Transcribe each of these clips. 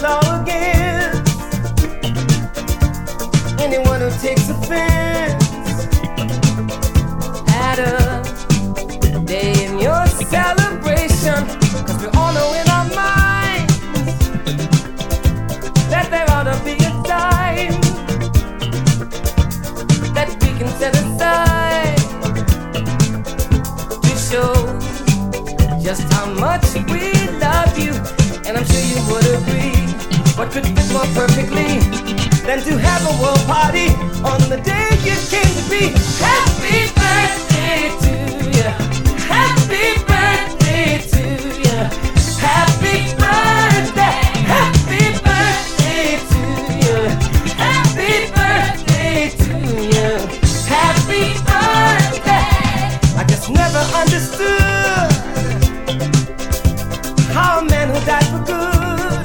law against anyone who takes offense at a day in your celebration. 'Cause we all know in our minds that there ought to be a time that we can set aside to show just how much we love you. And I'm sure you would agree, what could fit more perfectly than to have a world party on the day you came to be. Happy birthday to you. Happy birthday to you. Happy birthday. Happy birthday to you. Happy birthday to you. Happy birthday. I just never understood how a man who died for good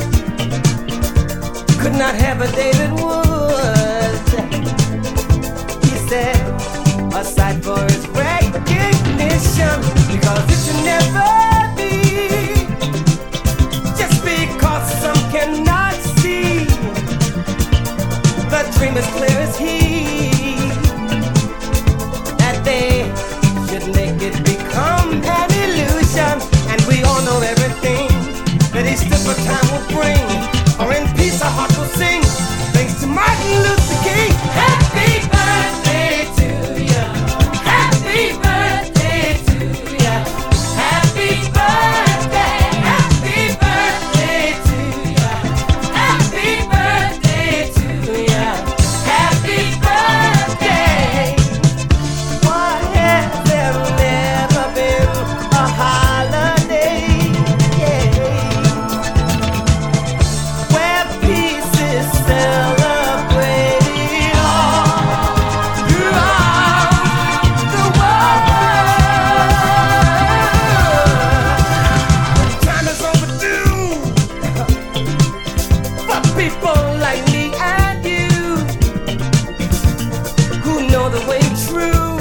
could not have a David Woods. He said, aside for his recognition, because it should never be just because some cannot see. The dream is clear as he, that they should make it become an illusion. And we all know everything that each different time will bring. Or in peace our heart will sing, thanks to Martin Luther King. Happy birthday to you. Happy birthday to you. Happy birthday. Happy birthday to you. Happy birthday to you. Happy birthday. Why has there never been a holiday? Yeah. Where peace is celebrated all throughout the world. Time is overdue for people like me and you who know the way true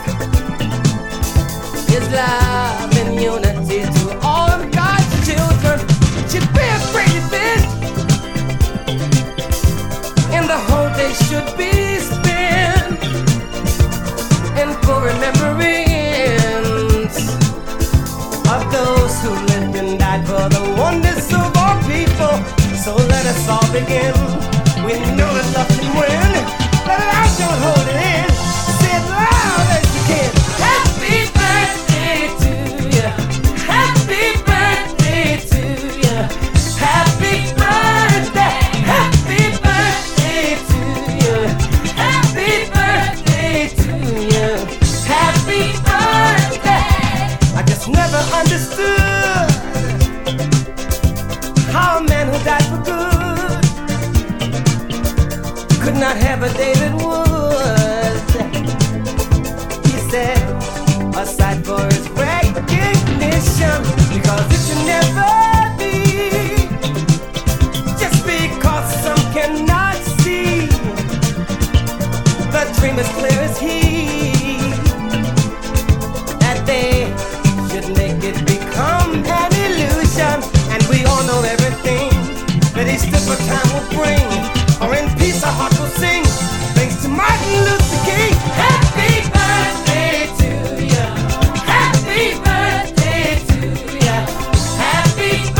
is love and unity to all of God's children. Should be a great event, and the whole day should be spent in full remembrance of those who lived and died for the oneness of all people. So let us all begin. We know that love can win. Let it out, don't hold it in. Say it loud as you can. Happy birthday to you. Happy birthday to you. Happy birthday. Happy birthday to you. Happy birthday to you. Happy birthday. I just never understood how a man who died for good could not have a David Woods. He said, aside for his recognition, because it should never be just because some cannot see. The dream is clear as he, that they should make it become an illusion. And we all know everything that each different time will bring. Or in peace our heart will sing, thanks to Martin Luther King. Happy birthday to you. Happy birthday to you. Happy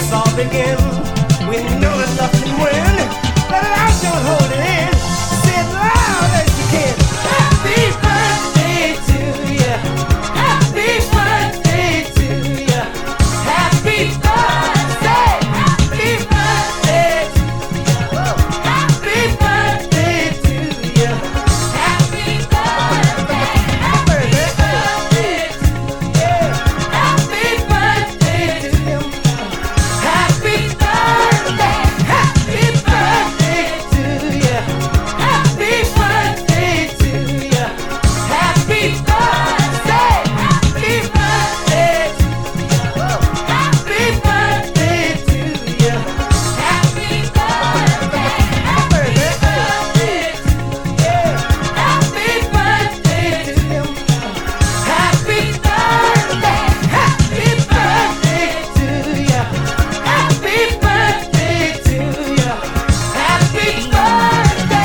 this all begin. We know that nothing win. Let it out, don't hold it in. Say it loud as you can. Happy birthday to you. Happy birthday to you. Happy birthday. Happy birthday to you. Happy birthday to you. Happy birthday. Happy birthday to you. Happy birthday to you. Happy birthday. Happy birthday to you. Happy birthday to you. Happy birthday. Happy birthday to you. Happy birthday to you. Happy birthday. Happy birthday to you. Happy birthday to you. Happy birthday. Happy birthday to you. Happy birthday to you. Happy birthday.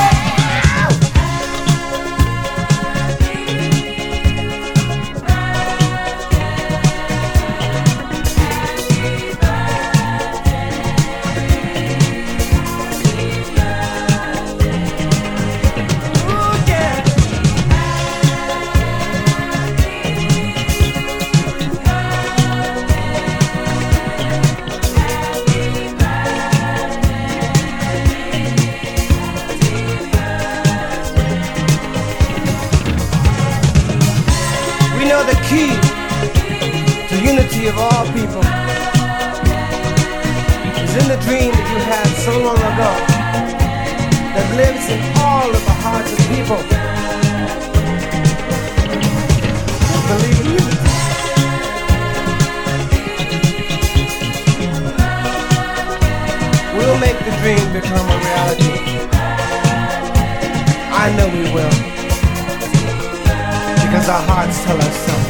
Ooh, yeah. We know the key to unity of all people is in the dream that you had so long ago that lives in all of the hearts of people. Believe in unity. We'll make the dream become a reality. I know we will. Because our hearts tell us so.